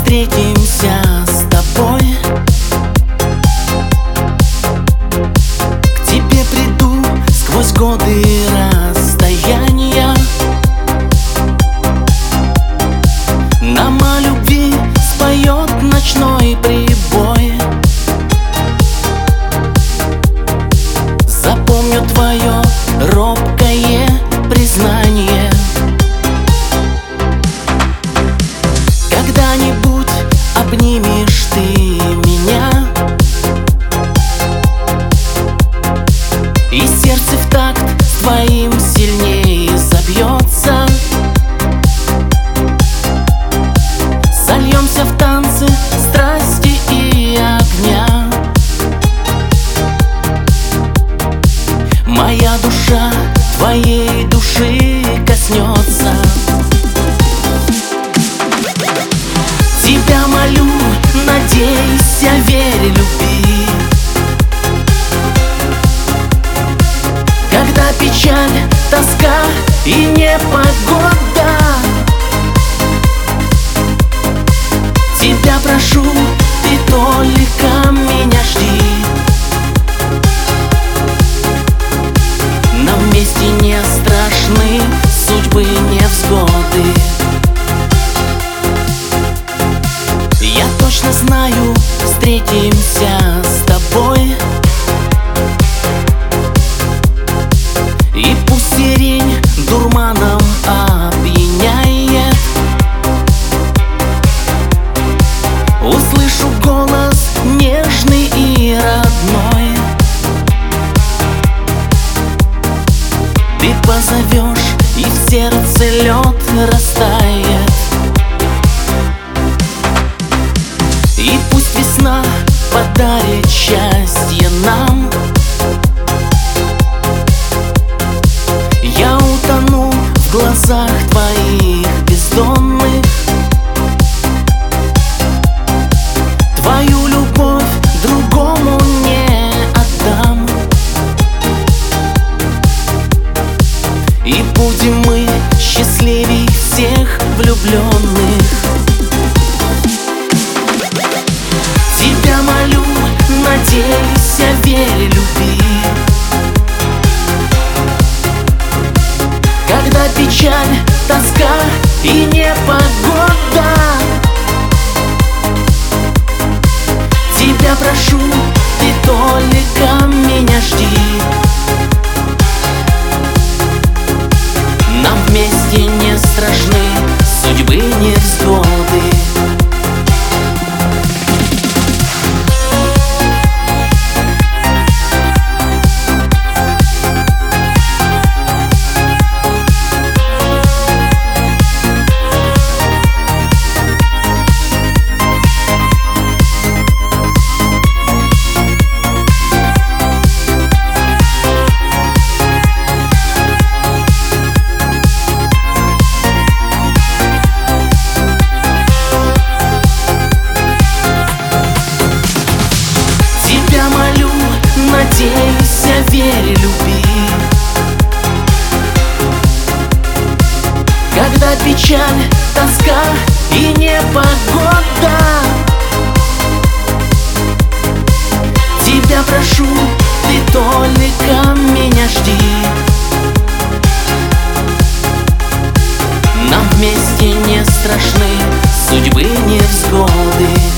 встретимся с тобой. К тебе приду сквозь годы расстояния. Нам о любви споет ночной прибой. Запомню твое робкое признание. Когда-нибудь обнимешь ты меня, и сердце в такт с твоим сильнее забьется. Сольемся в танцы страсти и огня. Моя душа твоей души коснется. Тебя молю, надейся, верь, люби. Когда печаль, тоска и непогода, тебя прошу, ты только меня жди. Нам вместе не страшны судьбы, невзгоды. Я точно знаю, встретимся с тобой. И пусть сирень дурманом опьяняет, услышу голос нежный и родной. Ты позовешь, и в сердце лед растает. И пусть весна подарит счастье нам. Я утону в глазах твоих бездонных. Твою любовь другому не отдам. И будем мы счастливей всех влюбленных. Тебя молю, надейся, верь, люби. Когда печаль, тоска и непогода, тебя прошу, ты только меня жди. Нам вместе не страшны судьбы, невзгоды. Надейся, верь, люби. Когда печаль, тоска и непогода, тебя прошу, ты только меня жди. Нам вместе не страшны судьбы, невзгоды.